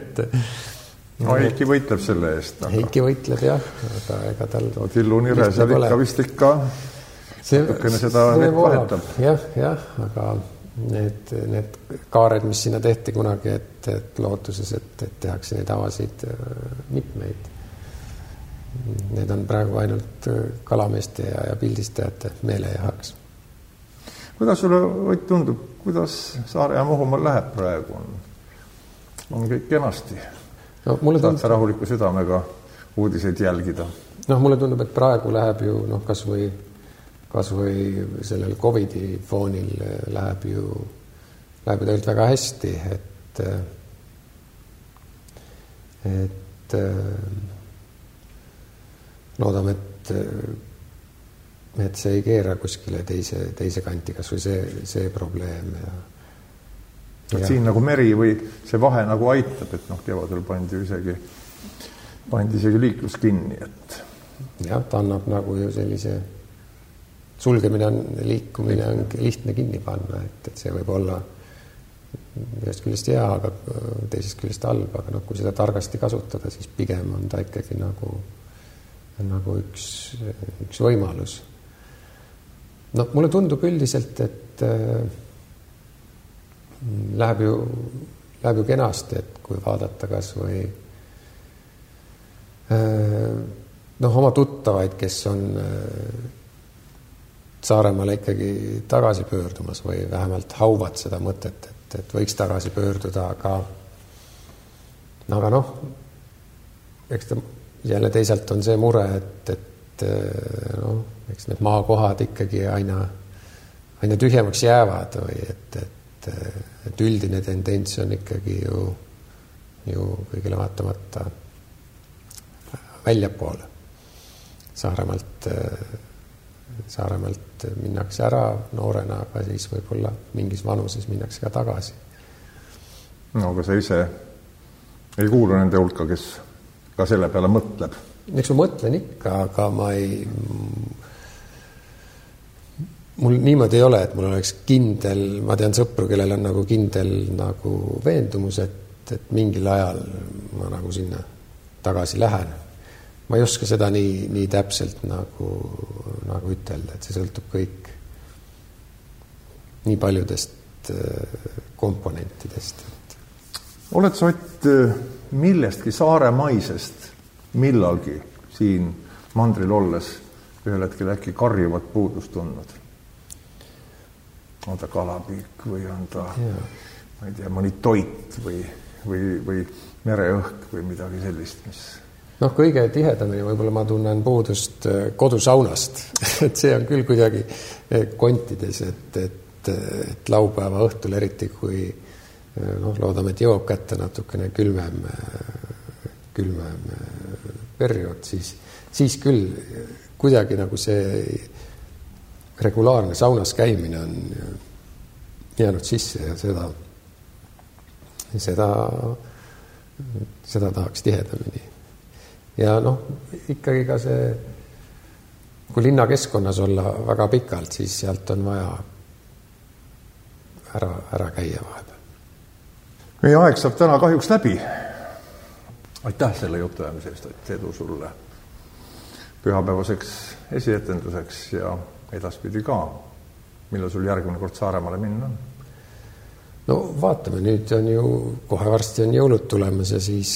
Heiki võitleb selle eest. Heiki võitleb, jah, aga ega tal... Tillu Nire seal ikka natukene seda vahetab. Jah, aga need kaared, mis sinna tehti kunagi, et lootuses, et tehakse neid avasid mitmeid. Need on praegu ainult kalameeste ja pildistajate meelejahaks. Kuidas sulle Ott tundub, kuidas Saare ja Muhumaal läheb praegu? On kõik kenasti? Saad rahuliku südamega uudiseid jälgida? Mulle tundub, et praegu läheb ju kas või sellel COVID-i foonil läheb ju tegelikult väga hästi, et loodame, et see ei keera kuskile teise kanti, kas või see probleem. Siin nagu meri või see vahe nagu aitab, et kevadel pandi isegi liiklus kinni. Jah, ta annab nagu ju sellise liikumine on lihtne kinni panna, et see võib olla ühest küljest hea, aga teisest küljest halb, aga kui seda targasti kasutada, siis pigem on ta ikkagi nagu üks võimalus. Mulle tundub üldiselt, et läheb ju kenasti, et kui vaadata kas või oma tuttavaid, kes on Saaremaale ikkagi tagasi pöördumas või vähemalt hauvad seda mõtet, et võiks tagasi pöörduda, aga eks ta jälle teisalt on see mure, et eks need maakohad ikkagi aina tühjemaks jäävad või et üldine tendents on ikkagi ju kõigile vaatamata väljapoole. Saaremaalt minnakse ära noorena, aga siis võib-olla mingis vanuses minnakse ka tagasi. Aga sa ise ei kuulu nende hulka, kes ka selle peale mõtleb? Eks ma mõtlen ikka, aga mul niimoodi ei ole, et mul oleks kindel, ma tean sõpru, kellel on nagu kindel nagu veendumus, et mingil ajal ma nagu sinna tagasi lähen. Ma ei oska seda nii täpselt nagu ütelda, et see sõltub kõik nii paljudest komponentidest. Oled sa, Ott, millestki saaremaisest millalgi siin mandril olles ühel hetkel äkki karjuvat puudust tundnud? On ta kalapüük või on ta, ma ei tea, mõni toit või mereõhk või midagi sellist, mis... kõige tihedamini võib-olla ma tunnen puudust kodusaunast, et see on küll kuidagi kontides, et laupäeva õhtul eriti, kui loodame, et jõuab kätte natukene külmem periood, siis küll kuidagi nagu see regulaarne saunas käimine on jäänud sisse ja seda tahaks tihedamini. Ja ikkagi ka see, kui linnakeskkonnas olla väga pikalt, siis sealt on vaja ära käia vahepeal. Meie aeg saab täna kahjuks läbi. Aitäh selle jutuajamise eest, et edu sulle pühapäevaseks esietenduseks ja edaspidi ka. Millal sul järgmine kord Saaremaale minna on? No vaatame, nüüd on ju, kohe varsti on jõulud tulemas ja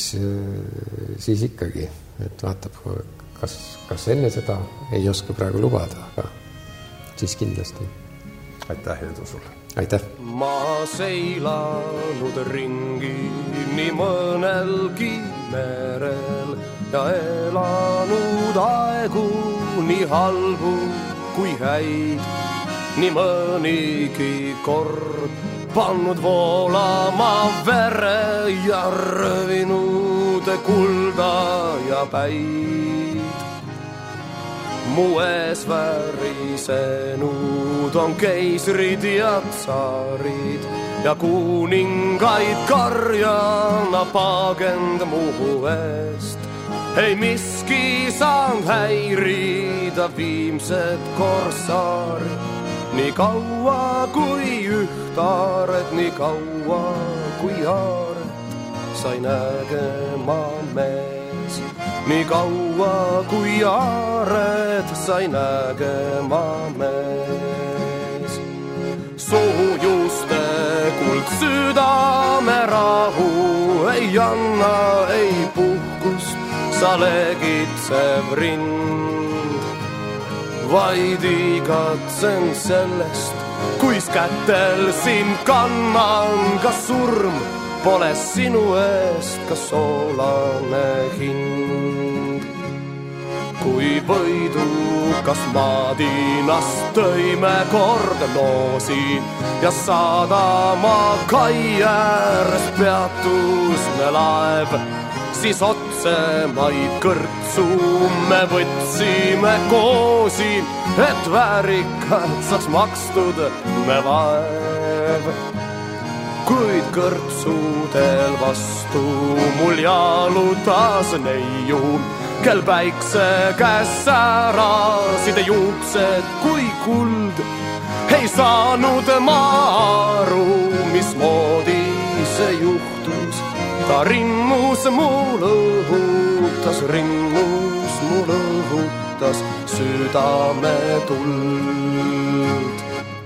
siis ikkagi, et vaatab, kas enne seda ei oska praegu lubada, aga siis kindlasti. Aitäh, edu sulle! Aitäh! Ma seilanud ringi nii mõnelgi merel ja elanud aegu nii halbu kui häid, nii mõnigi kord pannud voolama vere ja rövinud kulda ja päid. Mu ees värisenud on keisrid ja tsaarid ja kuningaid karjana paagend mu eest. Ei miski saanud häirida viimsed korsaarid, nii kaua kui ühtaaret, nii kaua kui aaret sai nägema mees. Nii kaua kui aaret sai nägema mees. Soojuste kuld südame rahu ei anna, ei puhkust sa legitsev rind. Vaid igatsen sellest, kuis kätel sind kannan, kas surm pole sinu eest, kas soolane hind. Kui võidukas maadinast tõime kord loosi ja sadama kai ääres peatus me laev, siis otsemaid kõrtsu me võtsime koosi, et väärikalt saaks makstud me vaev. Kuid kõrtsudel vastu mul jalutas neiu, kel päikse käes särasid juuksed kui kuld. Ei saanud ma aru, mismoodi see juhtus. Ta rinmus mul õhutas südame tuld.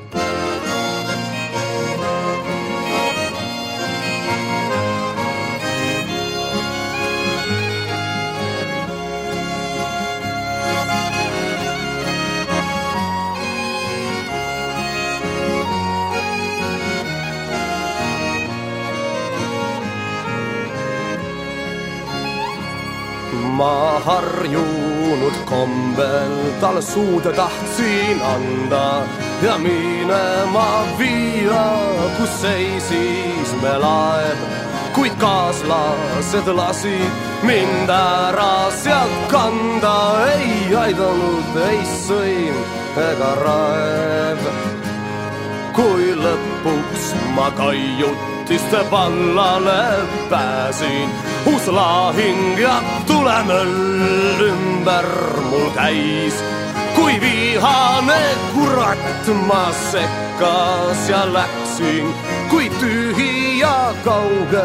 Ma harjunud kombel tal suud tahtsin anda ja minema viia, kus seisis me laev. Kuid kaaslased lasid mind ära sealt kanda, ei aidanud ei sõim ega raev. Kui lõpuks ma kaiutiste vallale pääsin, uus lahing ja tulemöll ümber mul käis. Kui vihane kurat ma sekkas ja läksin, kui tühi ja kauge,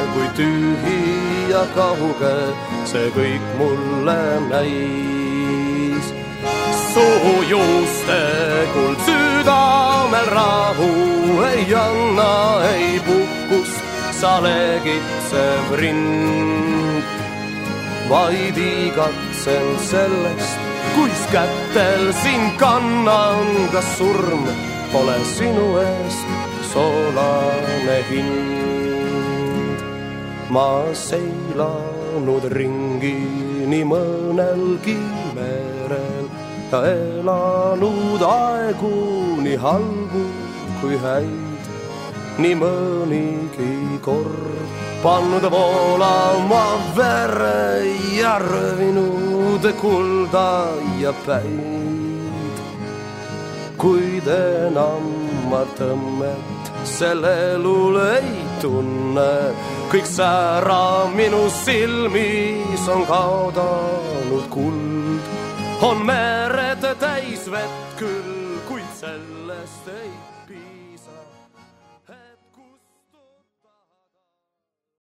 see kõik mulle näis. Soojuste kuld südamel rahu ei anna, ei puhkust sa legitsev rind. Vaid igatsen sellest, kuis kätel sind kannan, kas surm pole sinu eest soolane hind. Ma seilanud ringi nii mõnelgi merel ja elanud aegu nii halbu kui häid, nii mõnigi kord pannud voolama vere ja rövinud kulda ja päid. Kuid enam ma tõmmet selle elul ei tunne, kõik säära minu silmis on kaotanud kuld. On mered täis vett küll, kuid sellest ei